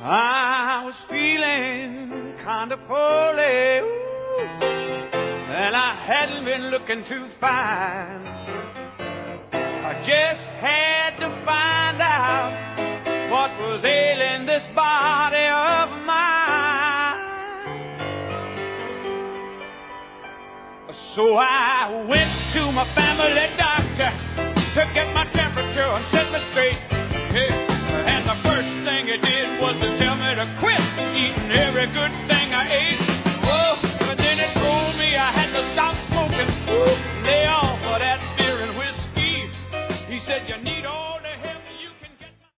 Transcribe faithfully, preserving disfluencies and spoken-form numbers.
I was feeling kind of poorly, ooh, and I hadn't been looking too fine. I just had to find out what was ailing this body of mine. So I went to my family doctor to get my temperature and set me straight. Hey. And the first thing he did was to tell me to quit eating every good thing I ate.